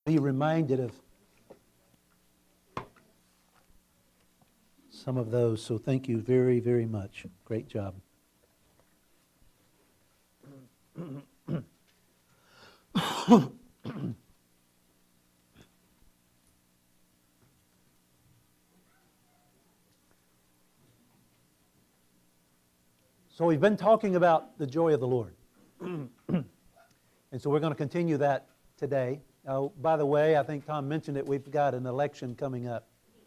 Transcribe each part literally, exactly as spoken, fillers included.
be reminded of some of those. So thank you very, very much. Great job. So we've been talking about the joy of the Lord. And so we're going to continue that today. Oh, by the way, I think Tom mentioned it, we've got an election coming up.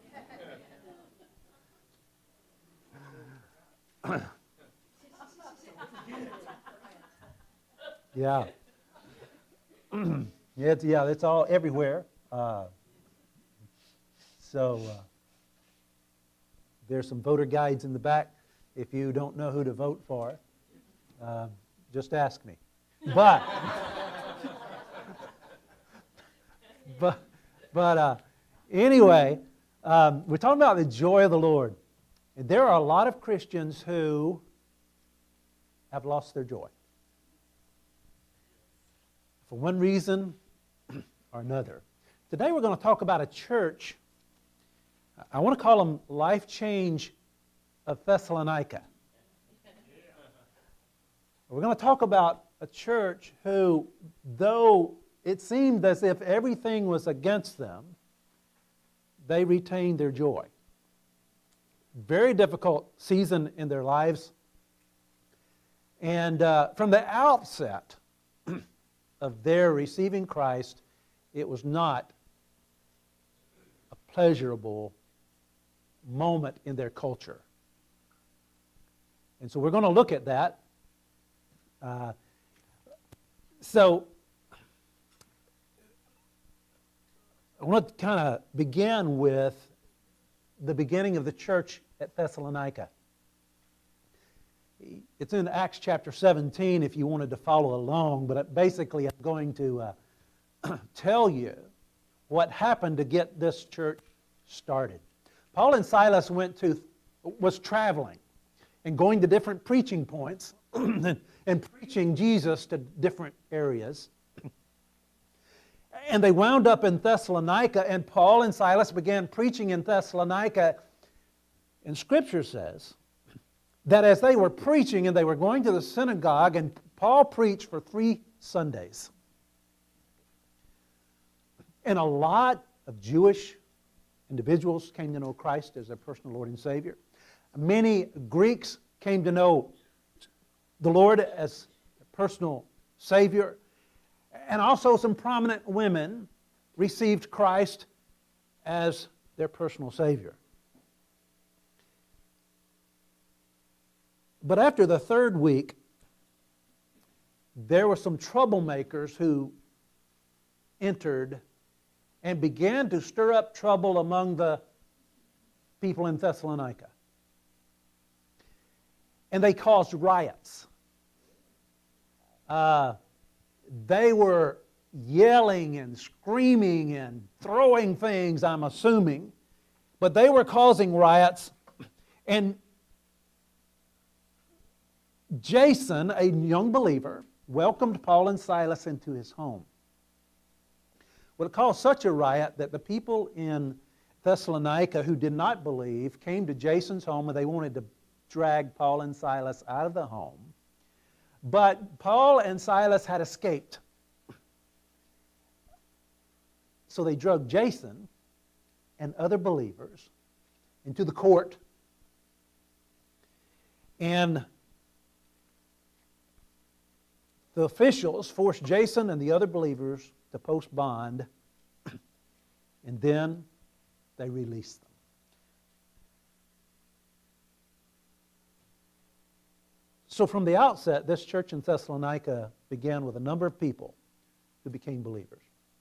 Yeah. yeah, it's, yeah, it's all everywhere. Uh, so uh, there's some voter guides in the back. If you don't know who to vote for, uh, just ask me. But, but, but uh, anyway, um, we're talking about the joy of the Lord. And there are a lot of Christians who have lost their joy. For one reason or another. Today we're going to talk about a church. I want to call them Life Change of Thessalonica. We're going to talk about a church who, though it seemed as if everything was against them, they retained their joy. Very difficult season in their lives. And uh, from the outset of their receiving Christ, it was not a pleasurable moment in their culture. And so we're going to look at that. Uh, so I want to kind of begin with the beginning of the church at Thessalonica. It's in Acts chapter seventeen if you wanted to follow along, but basically I'm going to uh, tell you what happened to get this church started. Paul and Silas went to, was traveling and going to different preaching points and, and preaching Jesus to different areas. And they wound up in Thessalonica, and Paul and Silas began preaching in Thessalonica. And Scripture says that as they were preaching and they were going to the synagogue, and Paul preached for three Sundays. And a lot of Jewish individuals came to know Christ as their personal Lord and Savior. Many Greeks came to know the Lord as their personal Savior. And also some prominent women received Christ as their personal Savior. But after the third week, there were some troublemakers who entered and began to stir up trouble among the people in Thessalonica. And they caused riots. Uh, they were yelling and screaming and throwing things, I'm assuming. But they were causing riots. And Jason, a young believer, welcomed Paul and Silas into his home. Well, it caused such a riot that the people in Thessalonica who did not believe came to Jason's home and they wanted to drag Paul and Silas out of the home. But Paul and Silas had escaped. So they drugged Jason and other believers into the court. And the officials forced Jason and the other believers to post bond, and then they released them. So from the outset, this church in Thessalonica began with a number of people who became believers.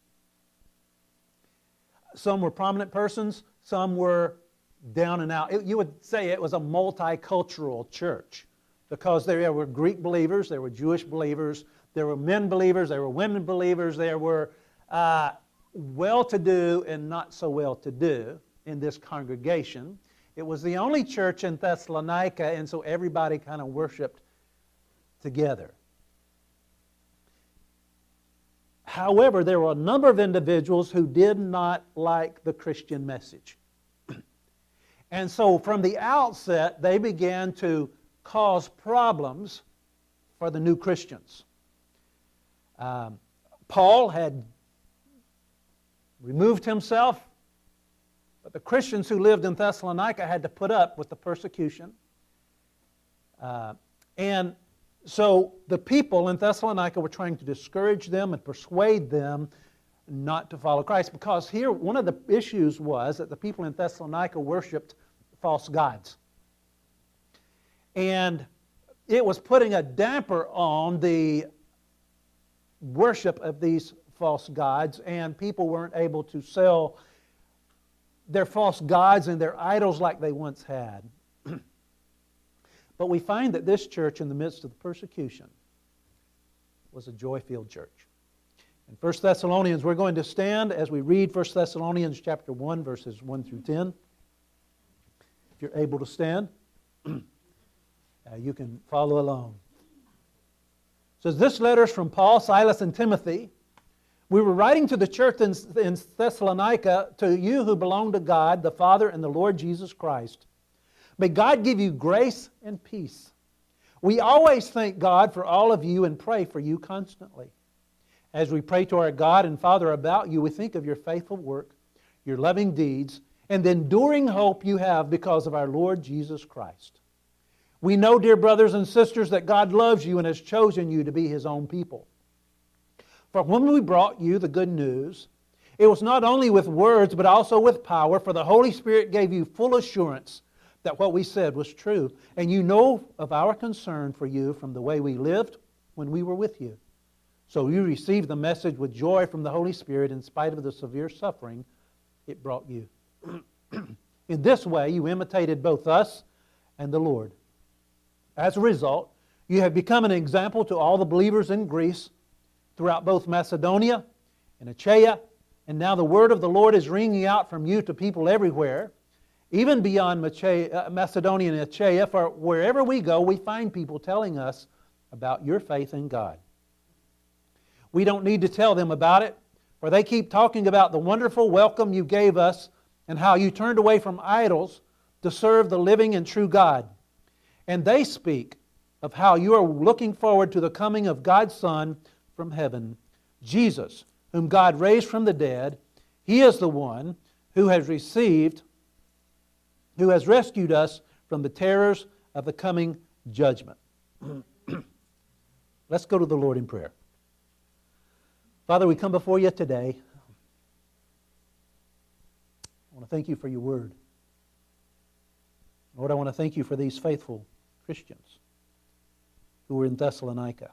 Some were prominent persons, some were down and out. It, you would say it was a multicultural church because there were Greek believers, there were Jewish believers, there were men believers, there were women believers, there were uh, well-to-do and not so well-to-do in this congregation. It was the only church in Thessalonica, and so everybody kind of worshiped together. However, there were a number of individuals who did not like the Christian message. And so from the outset, they began to cause problems for the new Christians. Um, Paul had removed himself, but the Christians who lived in Thessalonica had to put up with the persecution. Uh, and so the people in Thessalonica were trying to discourage them and persuade them not to follow Christ, because here one of the issues was that the people in Thessalonica worshipped false gods. And it was putting a damper on the worship of these false gods, and people weren't able to sell their false gods and their idols like they once had. But we find that this church, in the midst of the persecution, was a joy-filled church. In First Thessalonians, we're going to stand as we read First Thessalonians chapter one, verses one through ten. If you're able to stand, uh, you can follow along. It says, "This letter is from Paul, Silas, and Timothy. We were writing to the church in, in Thessalonica, to you who belong to God, the Father, and the Lord Jesus Christ. May God give you grace and peace. We always thank God for all of you and pray for you constantly. As we pray to our God and Father about you, we think of your faithful work, your loving deeds, and the enduring hope you have because of our Lord Jesus Christ. We know, dear brothers and sisters, that God loves you and has chosen you to be His own people. For when we brought you the good news, it was not only with words but also with power, for the Holy Spirit gave you full assurance that what we said was true. And you know of our concern for you from the way we lived when we were with you. So you received the message with joy from the Holy Spirit in spite of the severe suffering it brought you. In this way you imitated both us and the Lord. As a result, you have become an example to all the believers in Greece, throughout both Macedonia and Achaia, and now the word of the Lord is ringing out from you to people everywhere, even beyond Macedonia and Achaia, for wherever we go, we find people telling us about your faith in God. We don't need to tell them about it, for they keep talking about the wonderful welcome you gave us and how you turned away from idols to serve the living and true God. And they speak of how you are looking forward to the coming of God's Son from heaven, Jesus, whom God raised from the dead. He is the one who has received, who has rescued us from the terrors of the coming judgment." Let's go to the Lord in prayer. Father, we come before you today. I want to thank you for your word. Lord, I want to thank you for these faithful Christians who were in Thessalonica.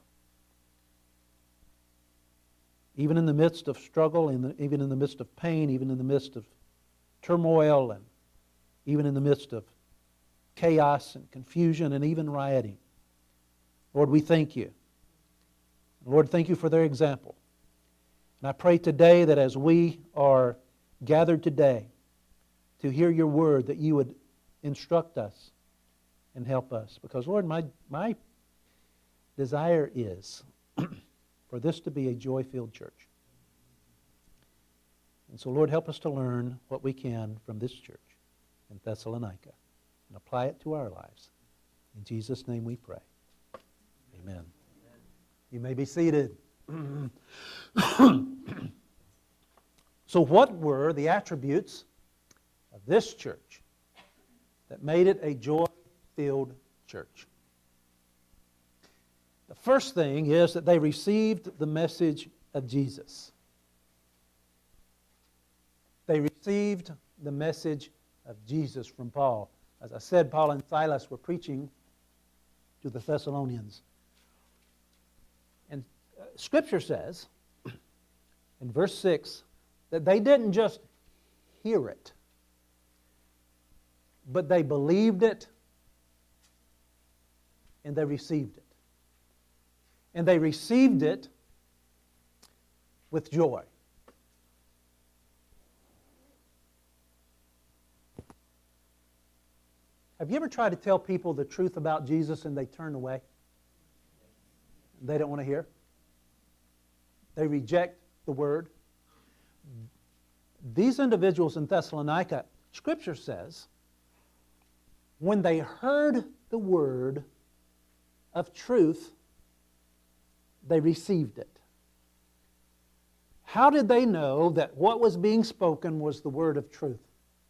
Even in the midst of struggle, in the, even in the midst of pain, even in the midst of turmoil, and even in the midst of chaos and confusion and even rioting. Lord, we thank you. Lord, thank you for their example. And I pray today that as we are gathered today to hear your word, that you would instruct us and help us. Because, Lord, my, my desire is for this to be a joy-filled church. And so, Lord, help us to learn what we can from this church in Thessalonica and apply it to our lives. In Jesus' name we pray. Amen. You may be seated. So what were the attributes of this church that made it a joy-filled church? The first thing is that they received the message of Jesus. They received the message of Jesus from Paul. As I said, Paul and Silas were preaching to the Thessalonians. And uh, Scripture says, in verse six, that they didn't just hear it, but they believed it and they received it. And they received it with joy. Have you ever tried to tell people the truth about Jesus and they turn away? They don't want to hear? They reject the Word. These individuals in Thessalonica, Scripture says, when they heard the word of truth, they received it. How did they know that what was being spoken was the word of truth?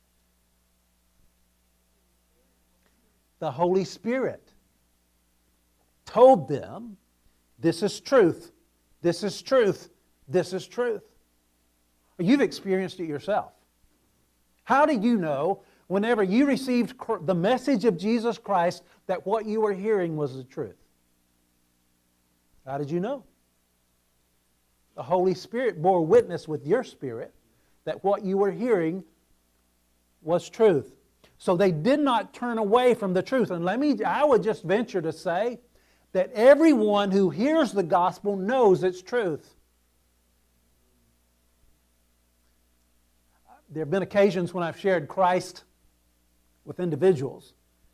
The Holy Spirit told them, this is truth, this is truth, this is truth. You've experienced it yourself. How do you know, whenever you received the message of Jesus Christ, that what you were hearing was the truth? How did you know? The Holy Spirit bore witness with your spirit that what you were hearing was truth. So they did not turn away from the truth. And let me, I would just venture to say that everyone who hears the gospel knows it's truth. There have been occasions when I've shared Christ with individuals,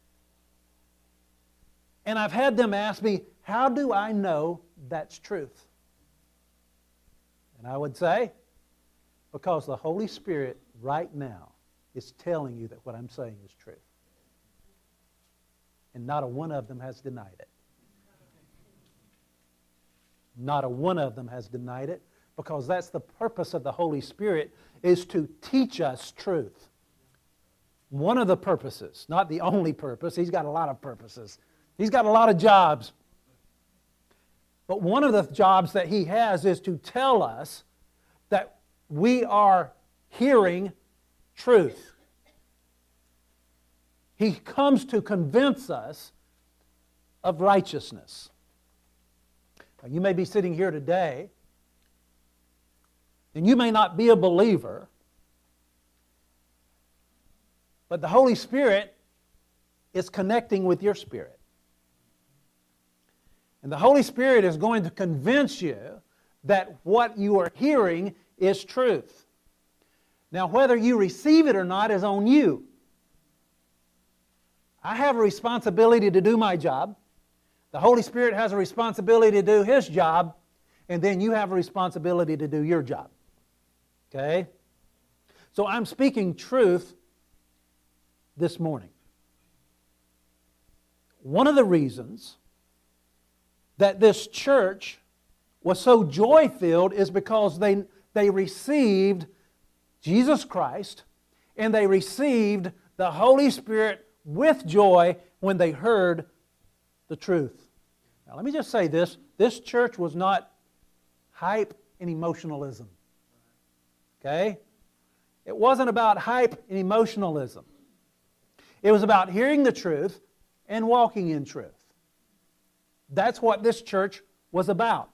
and I've had them ask me, how do I know that's truth? And I would say, because the Holy Spirit right now is telling you that what I'm saying is true. And not a one of them has denied it. Not a one of them has denied it, because that's the purpose of the Holy Spirit, is to teach us truth. One of the purposes, not the only purpose. He's got a lot of purposes. He's got a lot of jobs. But one of the jobs that He has is to tell us that we are hearing truth. He comes to convince us of righteousness. Now, you may be sitting here today, and you may not be a believer, but the Holy Spirit is connecting with your spirit. And the Holy Spirit is going to convince you that what you are hearing is truth. Now, whether you receive it or not is on you. I have a responsibility to do my job. The Holy Spirit has a responsibility to do His job, and then you have a responsibility to do your job. Okay? So I'm speaking truth this morning. One of the reasons that this church was so joy-filled is because they, they received Jesus Christ, and they received the Holy Spirit with joy when they heard the truth. Now let me just say this. This church was not hype and emotionalism. Okay? It wasn't about hype and emotionalism. It was about hearing the truth and walking in truth. That's what this church was about.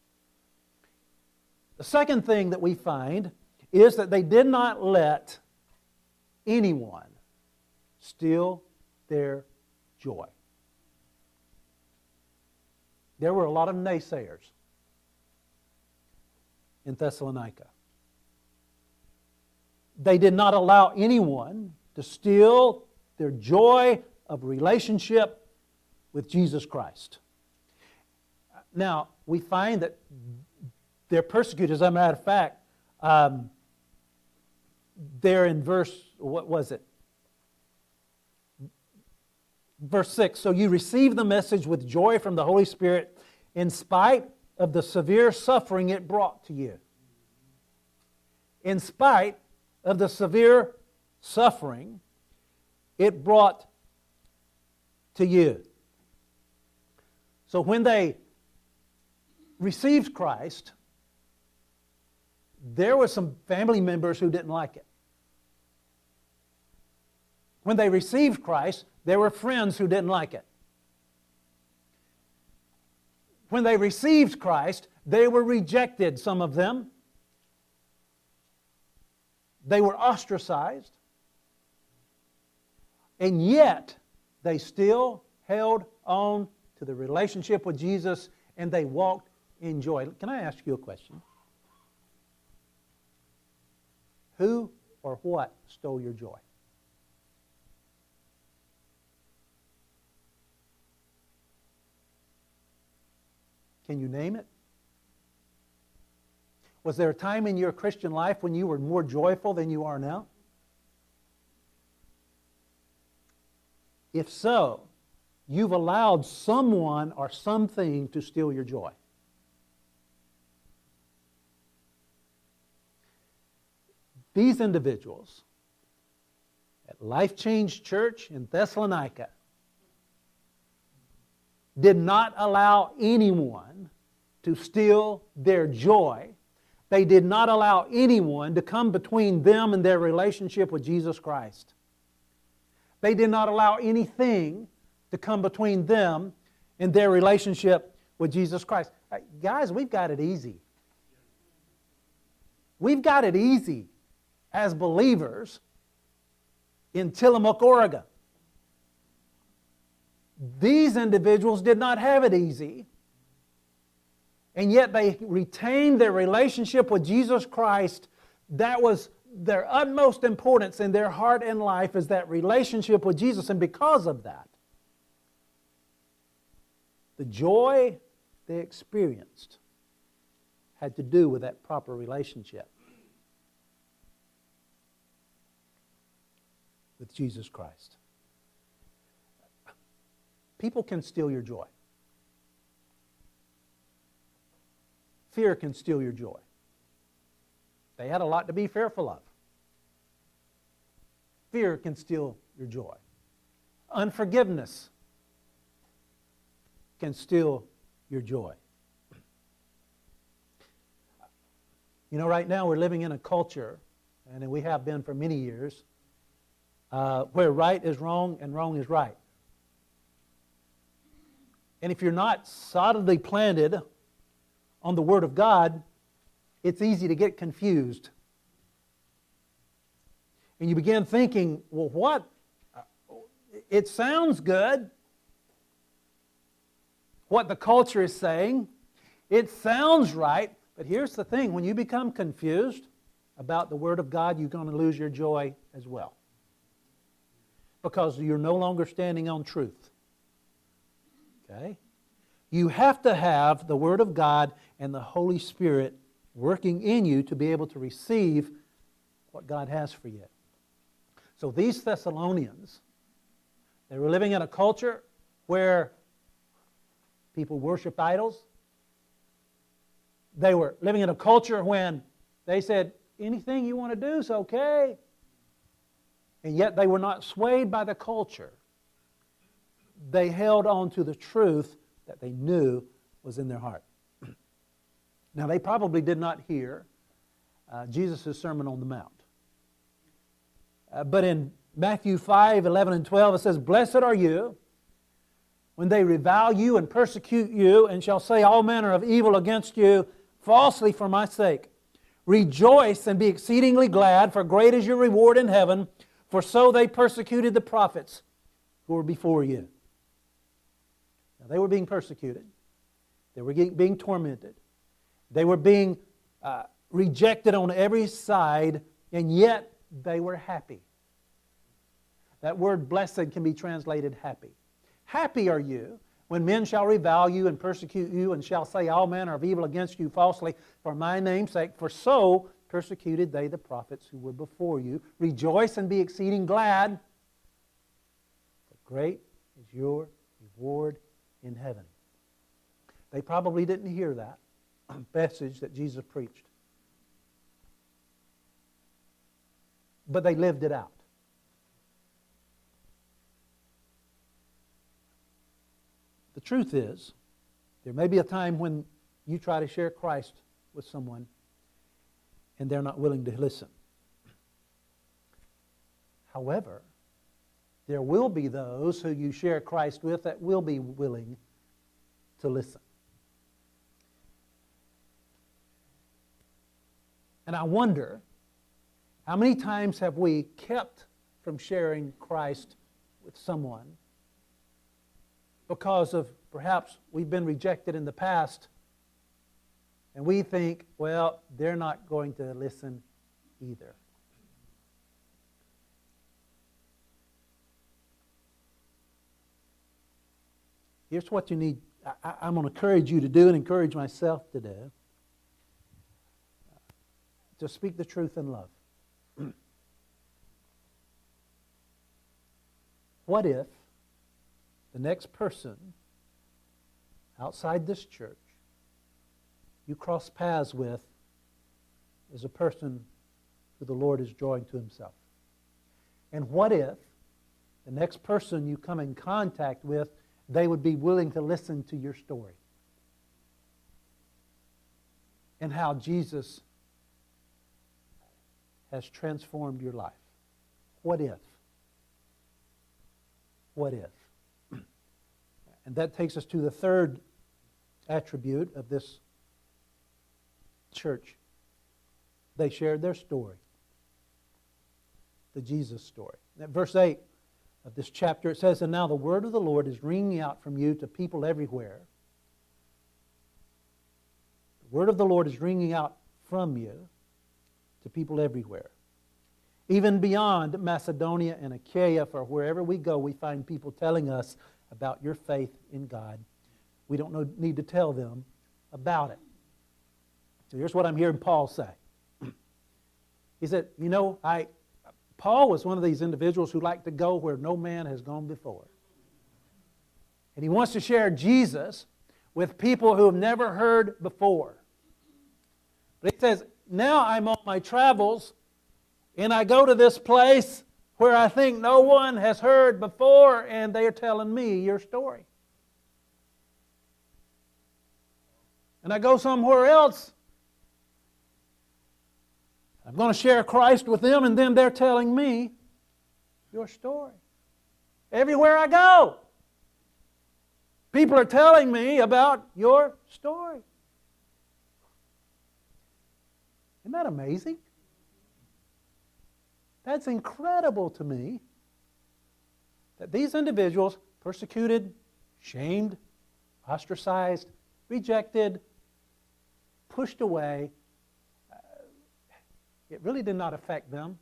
The second thing that we find is that they did not let anyone steal their joy. There were a lot of naysayers in Thessalonica. They did not allow anyone to steal their joy of relationship with Jesus Christ. Now, we find that they're persecuted. As a matter of fact, um, they're in verse, what was it? Verse six, so you receive the message with joy from the Holy Spirit in spite of the severe suffering it brought to you. In spite of the severe suffering it brought to you. So when they received Christ, there were some family members who didn't like it. When they received Christ, there were friends who didn't like it. When they received Christ, they were rejected, some of them. They were ostracized. And yet, they still held on to the relationship with Jesus, and they walked in joy. Can I ask you a question? Who or what stole your joy? Can you name it? Was there a time in your Christian life when you were more joyful than you are now? If so, you've allowed someone or something to steal your joy. These individuals at Life Change Church in Thessalonica did not allow anyone to steal their joy. They did not allow anyone to come between them and their relationship with Jesus Christ. They did not allow anything to come between them and their relationship with Jesus Christ. Guys, we've got it easy. We've got it easy as believers in Tillamook, Oregon. These individuals did not have it easy, and yet they retained their relationship with Jesus Christ. That was their utmost importance in their heart and life, is that relationship with Jesus. And because of that, the joy they experienced had to do with that proper relationship with Jesus Christ. People can steal your joy. Fear can steal your joy. They had a lot to be fearful of. Fear can steal your joy. Unforgiveness can steal your joy. You know, right now we're living in a culture, and we have been for many years, uh, where right is wrong and wrong is right. And if you're not solidly planted on the Word of God, it's easy to get confused. And you begin thinking, well, what? It sounds good, what the culture is saying. It sounds right. But here's the thing. When you become confused about the Word of God, you're going to lose your joy as well. Because you're no longer standing on truth. Okay? You have to have the Word of God and the Holy Spirit working in you to be able to receive what God has for you. So these Thessalonians, they were living in a culture where people worshiped idols. They were living in a culture when they said, anything you want to do is okay. And yet they were not swayed by the culture. They held on to the truth that they knew was in their heart. Now, they probably did not hear uh, Jesus' Sermon on the Mount. Uh, but in Matthew five, eleven, and twelve, it says, "Blessed are you when they revile you and persecute you, and shall say all manner of evil against you falsely for my sake. Rejoice and be exceedingly glad, for great is your reward in heaven, for so they persecuted the prophets who were before you." Now, they were being persecuted. They were being tormented. They were being uh, rejected on every side, and yet they were happy. That word blessed can be translated happy. Happy are you when men shall revile you and persecute you, and shall say all manner of evil against you falsely for my name's sake, for so persecuted they the prophets who were before you. Rejoice and be exceeding glad, for great is your reward in heaven. They probably didn't hear that message that Jesus preached, but they lived it out. The truth is, there may be a time when you try to share Christ with someone and they're not willing to listen. However, there will be those who you share Christ with that will be willing to listen. And I wonder, how many times have we kept from sharing Christ with someone because of perhaps we've been rejected in the past, and we think, well, they're not going to listen either. Here's what you need. I, I'm going to encourage you to do and encourage myself to do. to speak the truth in love. What if the next person outside this church you cross paths with is a person who the Lord is drawing to Himself? And what if the next person you come in contact with, they would be willing to listen to your story? And how Jesus has transformed your life. What if? What if? And that takes us to the third attribute of this church. They shared their story. The Jesus story. At verse eight of this chapter it says, "And now the word of the Lord is ringing out from you to people everywhere." The word of the Lord is ringing out from you to people everywhere. Even beyond Macedonia and Achaia, for wherever we go, we find people telling us about your faith in God. We don't know, need to tell them about it. So here's what I'm hearing Paul say. He said, you know, I, Paul was one of these individuals who liked to go where no man has gone before. And he wants to share Jesus with people who have never heard before. But he says, now I'm on my travels, and I go to this place where I think no one has heard before, and they are telling me your story. And I go somewhere else. I'm going to share Christ with them, and then they're telling me your story. Everywhere I go, people are telling me about your story. Isn't that amazing? That's incredible to me that these individuals, persecuted, shamed, ostracized, rejected, pushed away, uh, it really did not affect them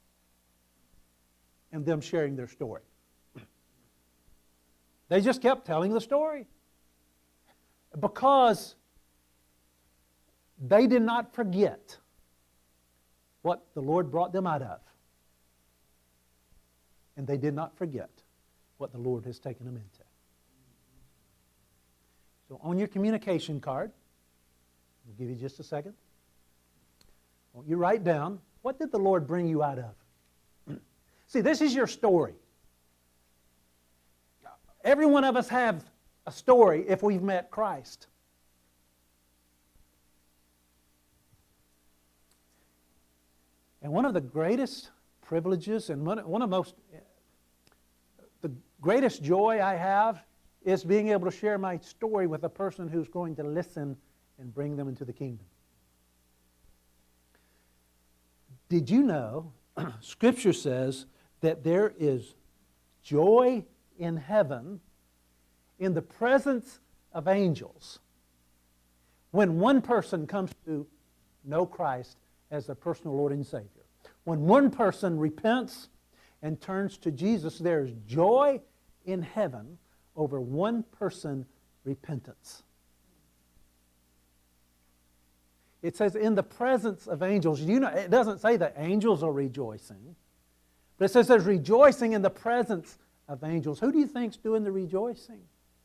and them sharing their story. They just kept telling the story because they did not forget what the Lord brought them out of. And they did not forget what the Lord has taken them into. So on your communication card, I'll give you just a second. Won't you write down, what did the Lord bring you out of? See, this is your story. Every one of us have a story if we've met Christ. And one of the greatest privileges and one, one of the most, the greatest joy I have is being able to share my story with a person who's going to listen and bring them into the kingdom. Did you know, Scripture says that there is joy in heaven in the presence of angels when one person comes to know Christ as their personal Lord and Savior. When one person repents and turns to Jesus, there is joy in heaven over one person repentance. It says in the presence of angels. You know, it doesn't say that angels are rejoicing, but it says there's rejoicing in the presence of angels. Who do you think's doing the rejoicing?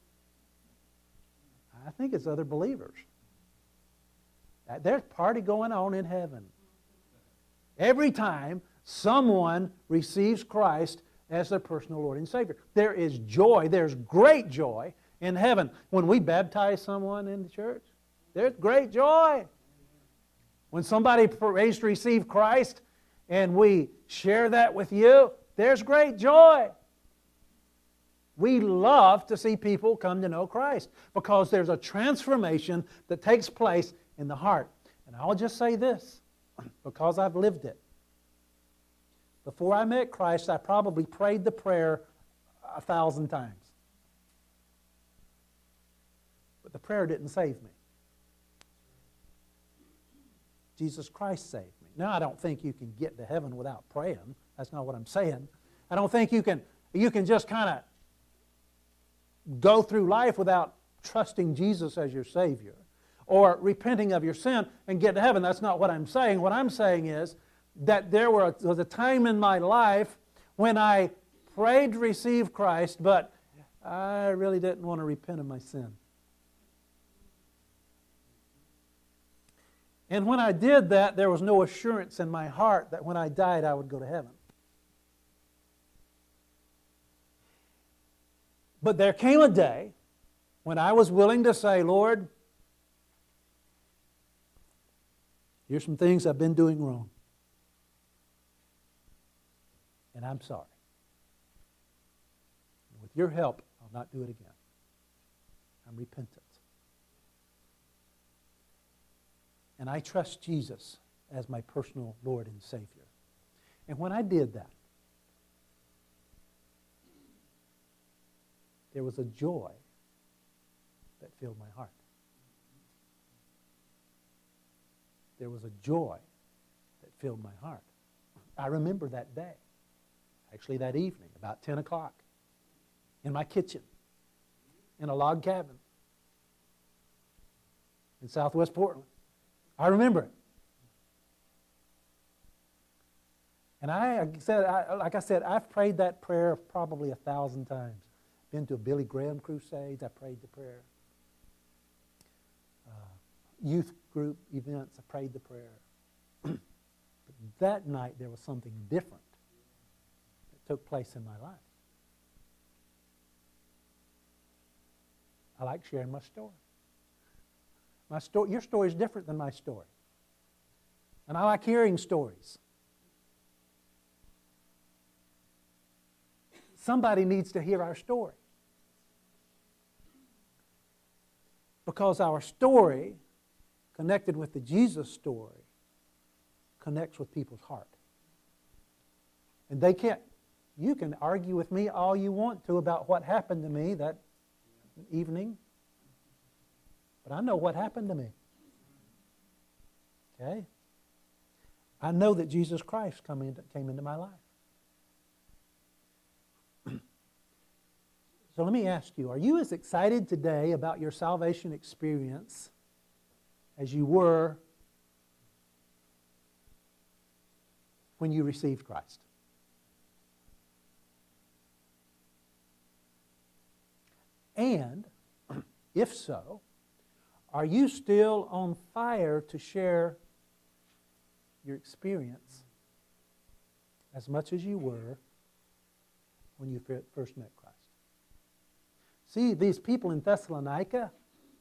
I think it's other believers. There's a party going on in heaven. Every time someone receives Christ as their personal Lord and Savior, there is joy, there's great joy in heaven. When we baptize someone in the church, there's great joy. When somebody prays to receive Christ and we share that with you, there's great joy. We love to see people come to know Christ because there's a transformation that takes place in the heart. And I'll just say this, because I've lived it. Before I met Christ, I probably prayed the prayer a thousand times. But the prayer didn't save me. Jesus Christ saved me. Now, I don't think you can get to heaven without praying. That's not what I'm saying. I don't think you can, you can just kind of go through life without trusting Jesus as your Savior. or repenting of your sin and get to heaven. That's not what I'm saying. What I'm saying is that there was a time in my life when I prayed to receive Christ, but I really didn't want to repent of my sin. And when I did that, there was no assurance in my heart that when I died, I would go to heaven. But there came a day when I was willing to say, Lord, here's some things I've been doing wrong. And I'm sorry. With your help, I'll not do it again. I'm repentant. And I trust Jesus as my personal Lord and Savior. And when I did that, there was a joy that filled my heart. There was a joy that filled my heart. I remember that day, actually that evening, about ten o'clock, in my kitchen, in a log cabin in southwest Portland. I remember it. And I said, I, like I said, I've prayed that prayer probably a thousand times. Been to a Billy Graham crusades, I prayed the prayer. Uh, youth group events, I prayed the prayer. But that night there was something different that took place in my life. I like sharing my story. My story, your story is different than my story. And I like hearing stories. Somebody needs to hear our story. Because our story, connected with the Jesus story, connects with people's heart. And they can't, you can argue with me all you want to about what happened to me that evening. But I know what happened to me. Okay? I know that Jesus Christ come into, came into my life. So let me ask you, are you as excited today about your salvation experience as you were when you received Christ? And, if so, are you still on fire to share your experience as much as you were when you first met Christ? See, these people in Thessalonica,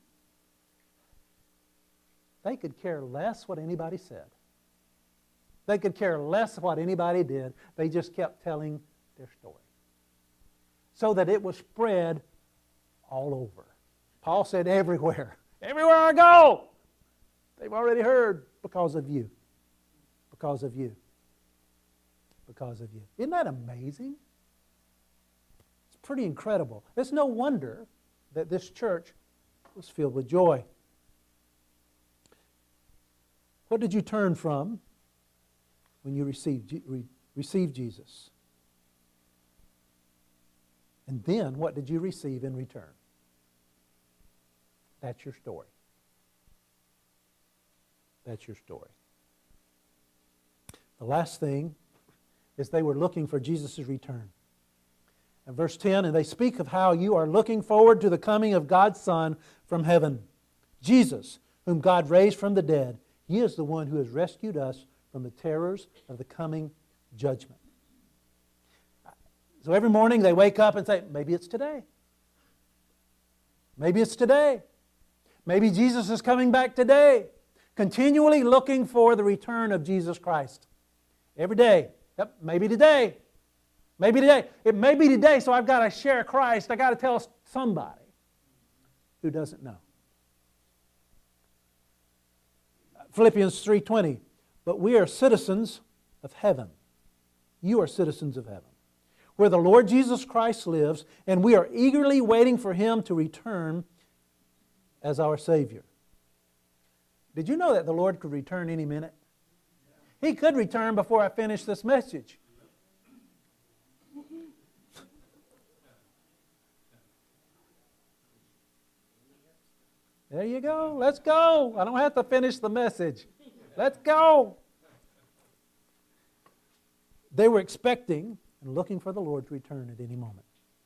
they could care less what anybody said. They could care less what anybody did. They just kept telling their story. So that it was spread all over. Paul said everywhere. Everywhere I go, they've already heard because of you. Because of you. Because of you. Isn't that amazing? It's pretty incredible. It's no wonder that this church was filled with joy. What did you turn from when you received, re, received Jesus? And then what did you receive in return? That's your story. That's your story. The last thing is they were looking for Jesus' return. In verse ten, and they speak of how you are looking forward to the coming of God's Son from heaven. Jesus, whom God raised from the dead. He is the one who has rescued us from the terrors of the coming judgment. So every morning they wake up and say, maybe it's today. Maybe it's today. Maybe Jesus is coming back today. Continually looking for the return of Jesus Christ. Every day. Yep, maybe today. Maybe today. It may be today, so I've got to share Christ. I've got to tell somebody who doesn't know. Philippians three twenty. But we are citizens of heaven. You are citizens of heaven, where the Lord Jesus Christ lives, and we are eagerly waiting for Him to return as our Savior. Did you know that the Lord could return any minute? He could return before I finish this message. There you go. Let's go. I don't have to finish the message. Let's go. They were expecting and looking for the Lord to return at any moment.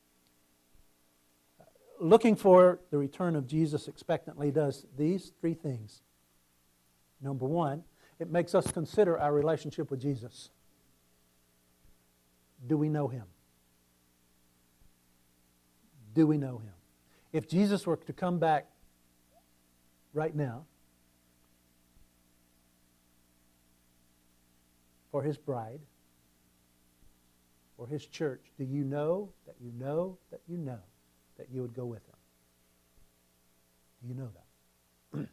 Looking for the return of Jesus expectantly does these three things. Number one, it makes us consider our relationship with Jesus. Do we know Him? Do we know Him? If Jesus were to come back right now for His bride, for His church, do you know that you know that you know that you would go with Him? Do you know that?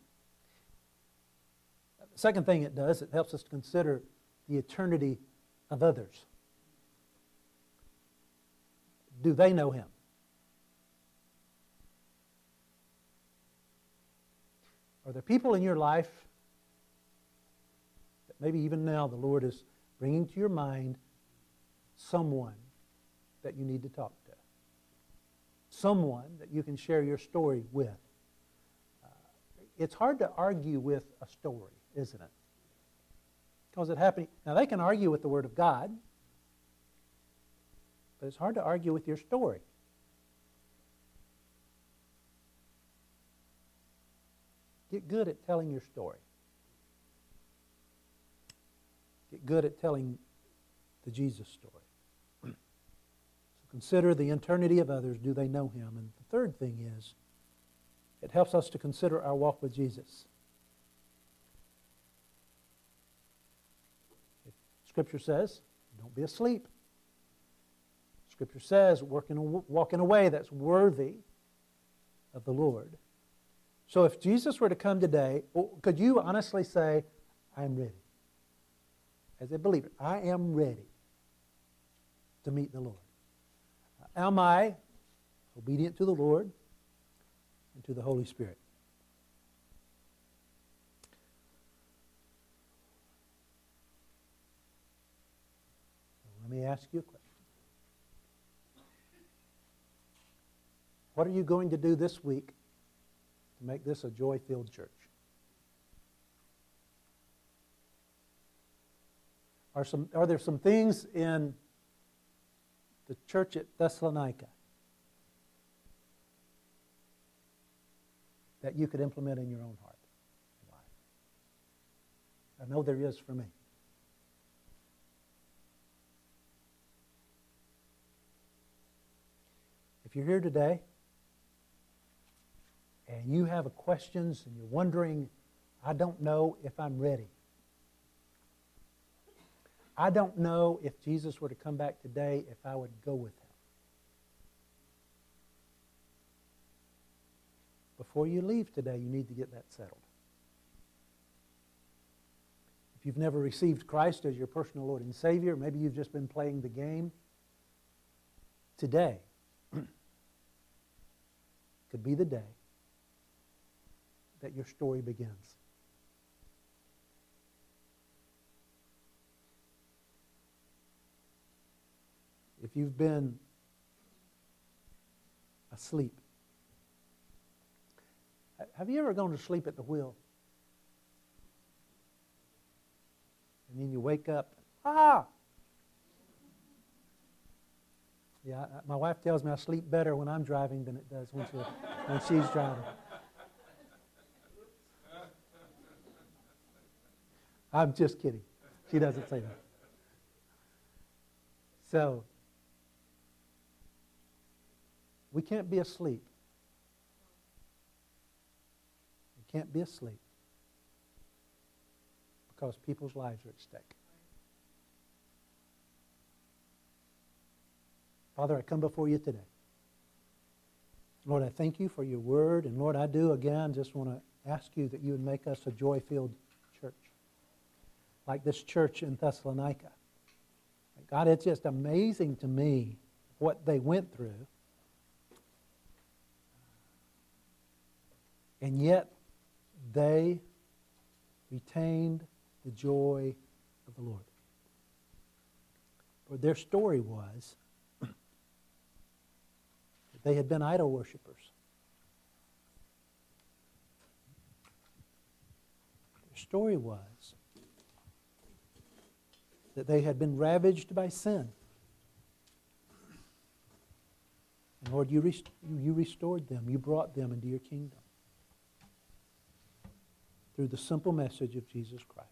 The second thing it does, it helps us to consider the eternity of others. Do they know Him? Are there people in your life that maybe even now the Lord is bringing to your mind someone that you need to talk to? Someone that you can share your story with? Uh, it's hard to argue with a story, isn't it? Because it happened. Now they can argue with the Word of God, but it's hard to argue with your story. Get good at telling your story. Get good at telling the Jesus story. So consider the eternity of others. Do they know Him? And the third thing is, it helps us to consider our walk with Jesus. Scripture says, don't be asleep. Scripture says, work in a, walk in a way that's worthy of the Lord. So if Jesus were to come today, could you honestly say, I am ready? As a believer, I am ready to meet the Lord. Am I obedient to the Lord and to the Holy Spirit? Let me ask you a question. What are you going to do this week to make this a joy-filled church? Are, some, are there some things in the church at Thessalonica that you could implement in your own heart and life? I know there is for me. If you're here today and you have questions and you're wondering, I don't know if I'm ready. I don't know if Jesus were to come back today, if I would go with Him. Before you leave today, you need to get that settled. If you've never received Christ as your personal Lord and Savior, maybe you've just been playing the game, today could be the day that your story begins. If you've been asleep, have you ever gone to sleep at the wheel? And then you wake up, ah! Yeah, my wife tells me I sleep better when I'm driving than it does when, she, when she's driving. I'm just kidding. She doesn't say that. So, we can't be asleep. We can't be asleep because people's lives are at stake. Father, I come before you today. Lord, I thank you for your word. And Lord, I do again just want to ask you that you would make us a joy-filled church. Like this church in Thessalonica. God, it's just amazing to me what they went through. And yet, they retained the joy of the Lord. For their story was they had been idol worshipers. story was that they had been ravaged by sin. And Lord, you, rest- you restored them. You brought them into your kingdom through the simple message of Jesus Christ.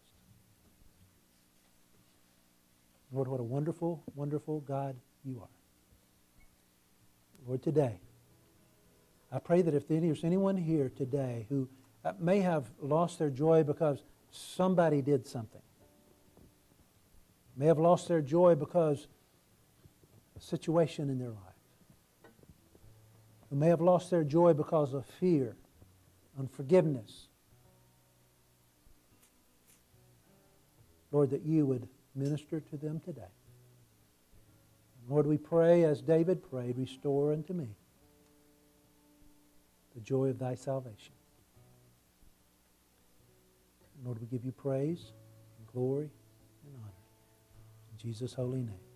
Lord, what a wonderful, wonderful God you are. Lord, today, I pray that if there's anyone here today who may have lost their joy because somebody did something, may have lost their joy because of a situation in their life, who may have lost their joy because of fear, unforgiveness, Lord, that you would minister to them today. Lord, we pray as David prayed, restore unto me the joy of thy salvation. Lord, we give you praise and glory and honor. In Jesus' holy name.